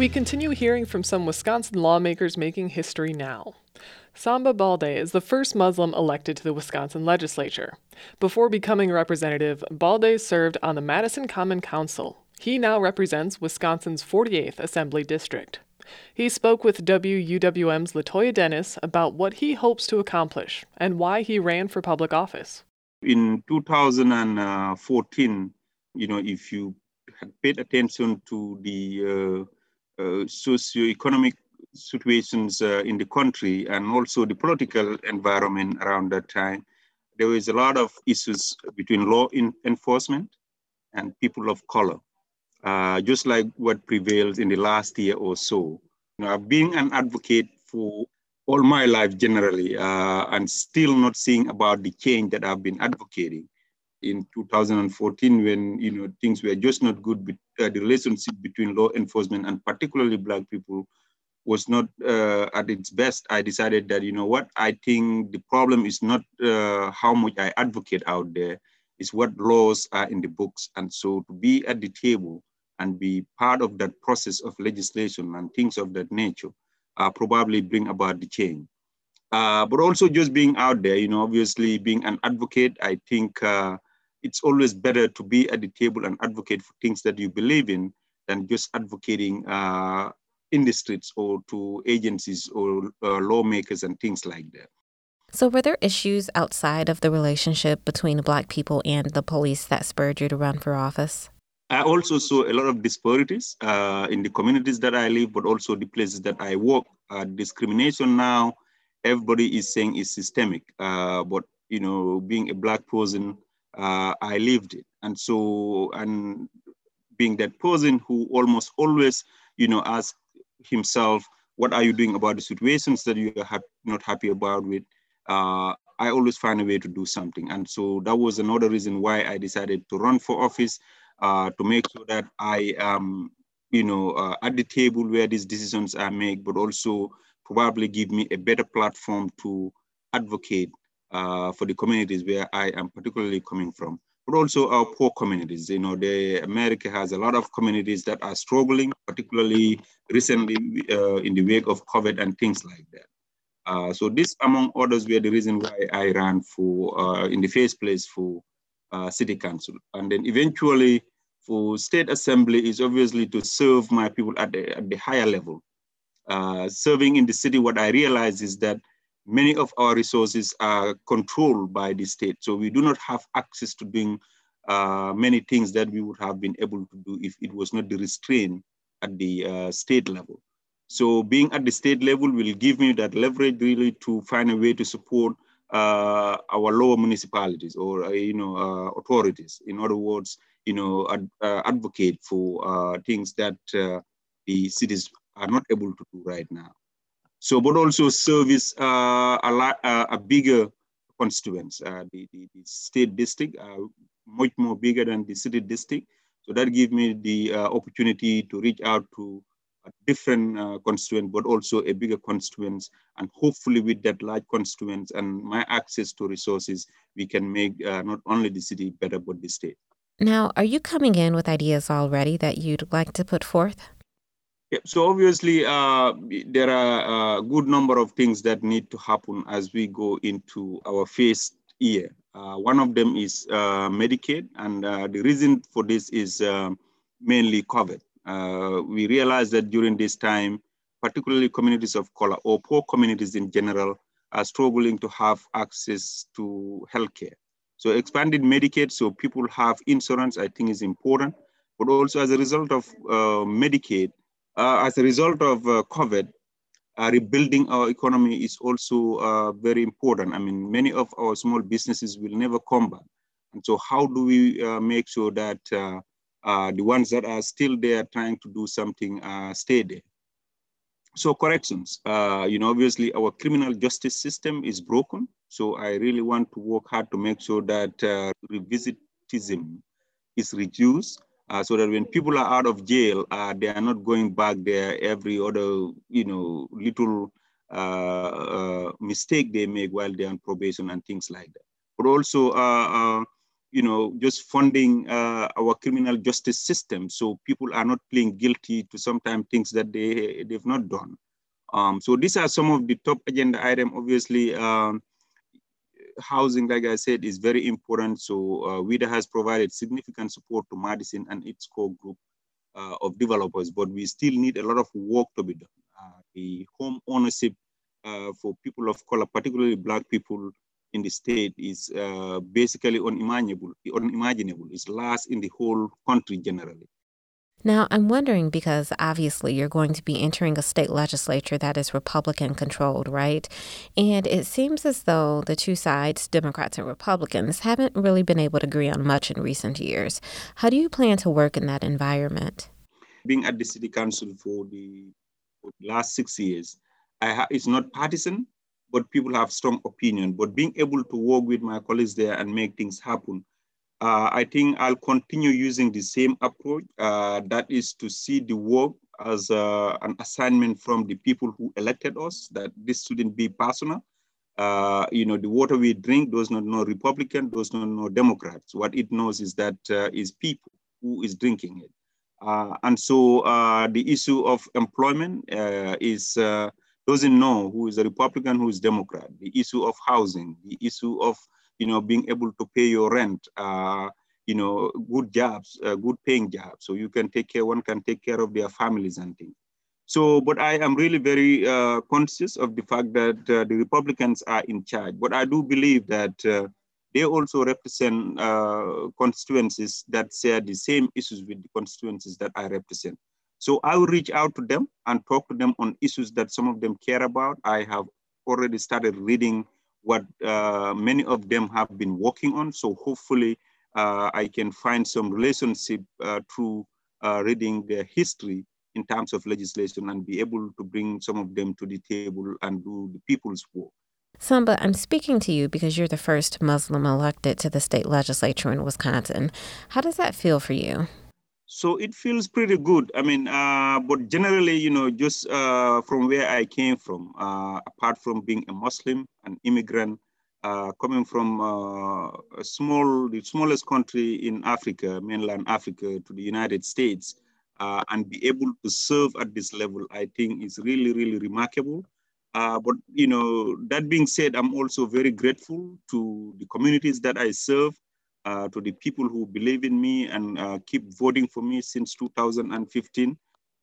We continue hearing from some Wisconsin lawmakers making history now. Samba Balde is the first Muslim elected to the Wisconsin legislature. Before becoming a representative, Balde served on the Madison Common Council. He now represents Wisconsin's 48th Assembly District. He spoke with WUWM's Latoya Dennis about what he hopes to accomplish and why he ran for public office. In 2014, if you had paid attention to the socio-economic situations in the country and also the political environment around that time, there was a lot of issues between law enforcement and people of color, just like what prevails in the last year or so. I've been an advocate for all my life generally, and still not seeing about the change that I've been advocating. In 2014, when things were just not good, the relationship between law enforcement and particularly Black people was not at its best, I decided that, I think the problem is not how much I advocate out there, is what laws are in the books. And so to be at the table and be part of that process of legislation and things of that nature probably bring about the change. But also just being out there, obviously being an advocate, I think it's always better to be at the table and advocate for things that you believe in than just advocating in the streets or to agencies or lawmakers and things like that. So were there issues outside of the relationship between the Black people and the police that spurred you to run for office? I also saw a lot of disparities in the communities that I live, but also the places that I work. Discrimination now, everybody is saying is systemic, but being a Black person, I lived it. And so, and being that person who almost always, asks himself, what are you doing about the situations that you are not happy about with? I always find a way to do something. And so that was another reason why I decided to run for office, to make sure that I am, at the table where these decisions are made, but also probably give me a better platform to advocate for the communities where I am particularly coming from, but also our poor communities. America has a lot of communities that are struggling, particularly recently in the wake of COVID and things like that. So this, among others, were the reason why I ran for, in the first place, for city council. And then eventually for state assembly is obviously to serve my people at the higher level. Serving in the city, what I realized is that many of our resources are controlled by the state. So we do not have access to doing many things that we would have been able to do if it was not the restraint at the state level. So being at the state level will give me that leverage really to find a way to support our lower municipalities or, authorities. In other words, advocate for things that the cities are not able to do right now. So, but also service a bigger constituents. The state district are much more bigger than the city district. So that gives me the opportunity to reach out to a different constituent, but also a bigger constituents. And hopefully with that large constituents and my access to resources, we can make not only the city better, but the state. Now, are you coming in with ideas already that you'd like to put forth? Yeah, so obviously, there are a good number of things that need to happen as we go into our first year. One of them is Medicaid, and the reason for this is mainly COVID. We realized that during this time, particularly communities of color or poor communities in general are struggling to have access to healthcare. So expanded Medicaid so people have insurance, I think is important, but also as a result of Medicaid, as a result of COVID, rebuilding our economy is also very important. I mean, many of our small businesses will never come back. And so how do we make sure that the ones that are still there trying to do something stay there? So corrections, obviously our criminal justice system is broken. So I really want to work hard to make sure that revisitism is reduced. So that when people are out of jail, they are not going back there every other, little mistake they make while they're on probation and things like that. But also, just funding our criminal justice system, so people are not pleading guilty to sometimes things that they've not done. So these are some of the top agenda items. Obviously, housing, like I said, is very important. So WIDA has provided significant support to Madison and its core group of developers, but we still need a lot of work to be done. The home ownership for people of color, particularly Black people in the state, is basically unimaginable. It's last in the whole country generally. Now, I'm wondering because obviously you're going to be entering a state legislature that is Republican controlled, right? And it seems as though the two sides, Democrats and Republicans, haven't really been able to agree on much in recent years. How do you plan to work in that environment? Being at the city council for the last 6 years, it's not partisan, but people have strong opinion. But being able to work with my colleagues there and make things happen, I think I'll continue using the same approach. That is to see the work as an assignment from the people who elected us, that this shouldn't be personal. The water we drink does not know Republican, does not know Democrats. What it knows is that is people who is drinking it. And so the issue of employment doesn't know who is a Republican, who is Democrat. The issue of housing, the issue of being able to pay your rent, good jobs, good paying jobs, so one can take care of their families and things. So, but I am really very conscious of the fact that the Republicans are in charge. But I do believe that they also represent constituencies that share the same issues with the constituencies that I represent. So I will reach out to them and talk to them on issues that some of them care about. I have already started reading what many of them have been working on. So hopefully I can find some relationship through reading their history in terms of legislation and be able to bring some of them to the table and do the people's work. Samba, I'm speaking to you because you're the first Muslim elected to the state legislature in Wisconsin. How does that feel for you? So it feels pretty good. I mean, but generally, just from where I came from, apart from being a Muslim, an immigrant, coming from the smallest country in Africa, mainland Africa, to the United States, and be able to serve at this level, I think is really, really remarkable. But, that being said, I'm also very grateful to the communities that I serve, to the people who believe in me and keep voting for me since 2015.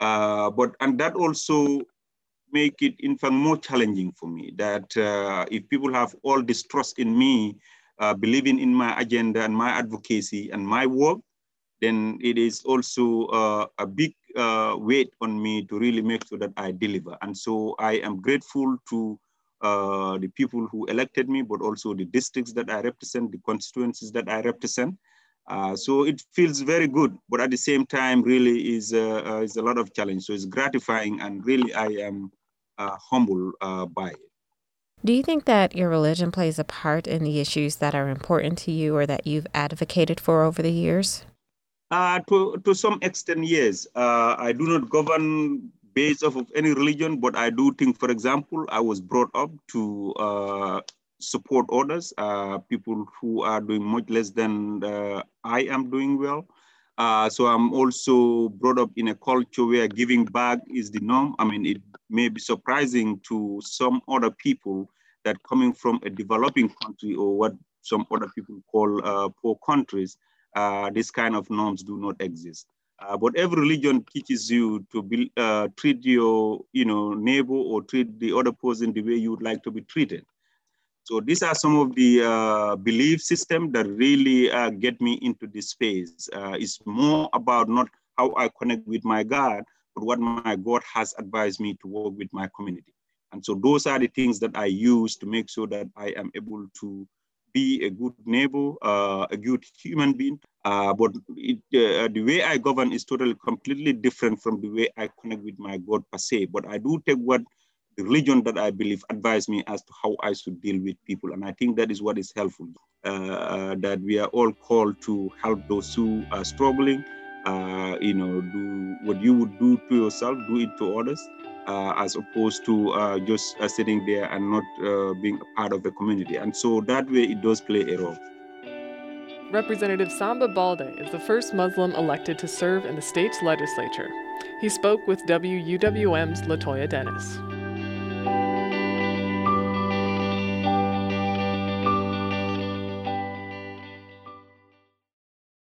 And that also make it, in fact, more challenging for me, that if people have all this trust in me, believing in my agenda and my advocacy and my work, then it is also a big weight on me to really make sure that I deliver. And so I am grateful to the people who elected me, but also the districts that I represent, the constituencies that I represent. So it feels very good, but at the same time, really is a lot of challenge. So it's gratifying, and really I am humbled by it. Do you think that your religion plays a part in the issues that are important to you or that you've advocated for over the years? To some extent, yes. I do not govern based off of any religion, but I do think, for example, I was brought up to support others, people who are doing much less than I am doing well. So I'm also brought up in a culture where giving back is the norm. I mean, it may be surprising to some other people that coming from a developing country, or what some other people call poor countries, these kind of norms do not exist. But every religion teaches you to treat your neighbor or treat the other person the way you would like to be treated. So these are some of the belief systems that really get me into this space. It's more about not how I connect with my God, but what my God has advised me to work with my community. And so those are the things that I use to make sure that I am able to be a good neighbor, a good human being. But the way I govern is totally completely different from the way I connect with my God per se. But I do take what the religion that I believe advised me as to how I should deal with people. And I think that is what is helpful, that we are all called to help those who are struggling, do what you would do to yourself, do it to others, as opposed to just sitting there and not being a part of the community. And so that way it does play a role. Representative Samba Balde is the first Muslim elected to serve in the state's legislature. He spoke with WUWM's Latoya Dennis.